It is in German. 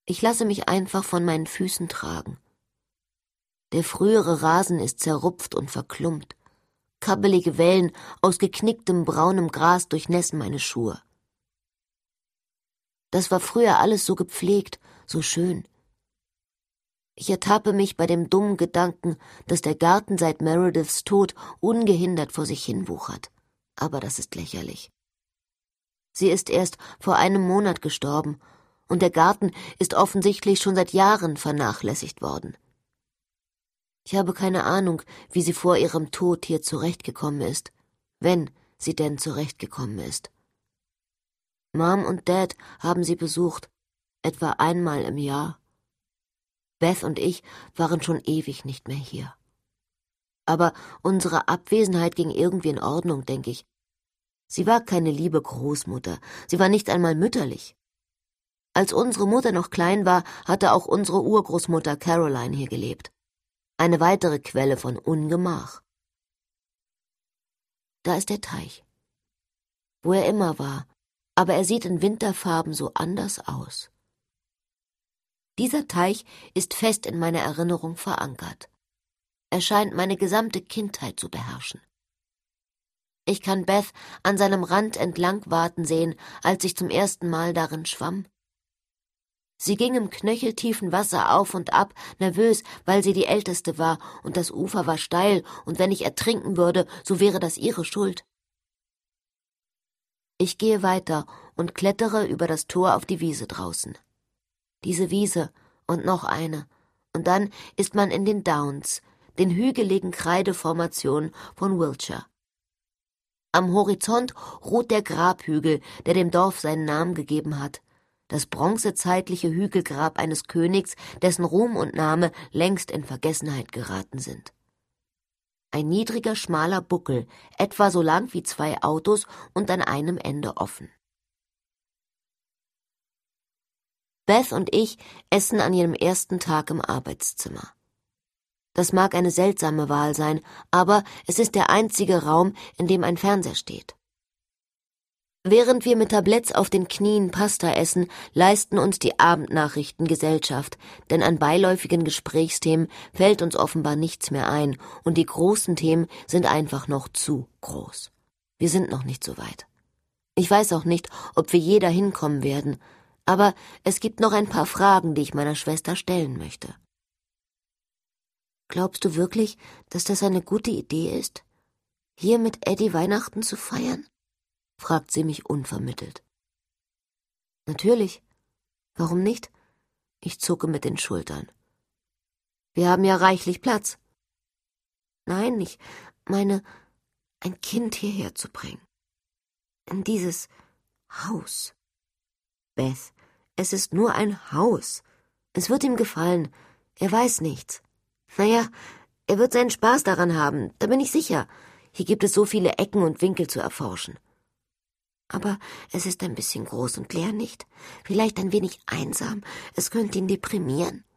Ich lasse mich einfach von meinen Füßen tragen. Der frühere Rasen ist zerrupft und verklumpt. Kabbelige Wellen aus geknicktem braunem Gras durchnässen meine Schuhe. Das war früher alles so gepflegt, so schön. Ich ertappe mich bei dem dummen Gedanken, dass der Garten seit Merediths Tod ungehindert vor sich hin wuchert. Aber das ist lächerlich. Sie ist erst vor einem Monat gestorben, und der Garten ist offensichtlich schon seit Jahren vernachlässigt worden. Ich habe keine Ahnung, wie sie vor ihrem Tod hier zurechtgekommen ist, wenn sie denn zurechtgekommen ist. Mom und Dad haben sie besucht, etwa einmal im Jahr. Beth und ich waren schon ewig nicht mehr hier. Aber unsere Abwesenheit ging irgendwie in Ordnung, denke ich. Sie war keine liebe Großmutter, sie war nicht einmal mütterlich. Als unsere Mutter noch klein war, hatte auch unsere Urgroßmutter Caroline hier gelebt. Eine weitere Quelle von Ungemach. Da ist der Teich. Wo er immer war, aber er sieht in Winterfarben so anders aus. Dieser Teich ist fest in meiner Erinnerung verankert. Er scheint meine gesamte Kindheit zu beherrschen. Ich kann Beth an seinem Rand entlang waten sehen, als ich zum ersten Mal darin schwamm. Sie ging im knöcheltiefen Wasser auf und ab, nervös, weil sie die Älteste war, und das Ufer war steil, und wenn ich ertrinken würde, so wäre das ihre Schuld. Ich gehe weiter und klettere über das Tor auf die Wiese draußen. Diese Wiese und noch eine, und dann ist man in den Downs, den hügeligen Kreideformationen von Wiltshire. Am Horizont ruht der Grabhügel, der dem Dorf seinen Namen gegeben hat, das bronzezeitliche Hügelgrab eines Königs, dessen Ruhm und Name längst in Vergessenheit geraten sind. Ein niedriger, schmaler Buckel, etwa so lang wie 2 Autos und an einem Ende offen. Beth und ich essen an ihrem ersten Tag im Arbeitszimmer. Das mag eine seltsame Wahl sein, aber es ist der einzige Raum, in dem ein Fernseher steht. Während wir mit Tabletts auf den Knien Pasta essen, leisten uns die Abendnachrichten Gesellschaft, denn an beiläufigen Gesprächsthemen fällt uns offenbar nichts mehr ein, und die großen Themen sind einfach noch zu groß. Wir sind noch nicht so weit. Ich weiß auch nicht, ob wir je dahin kommen werden, aber es gibt noch ein paar Fragen, die ich meiner Schwester stellen möchte. Glaubst du wirklich, dass das eine gute Idee ist, hier mit Eddie Weihnachten zu feiern? Fragt sie mich unvermittelt. Natürlich. Warum nicht? Ich zucke mit den Schultern. Wir haben ja reichlich Platz. Nein, ich meine, ein Kind hierher zu bringen. In dieses Haus. Beth, es ist nur ein Haus. Es wird ihm gefallen. Er weiß nichts. Naja, er wird seinen Spaß daran haben, da bin ich sicher. Hier gibt es so viele Ecken und Winkel zu erforschen. Aber es ist ein bisschen groß und leer, nicht? Vielleicht ein wenig einsam. Es könnte ihn deprimieren.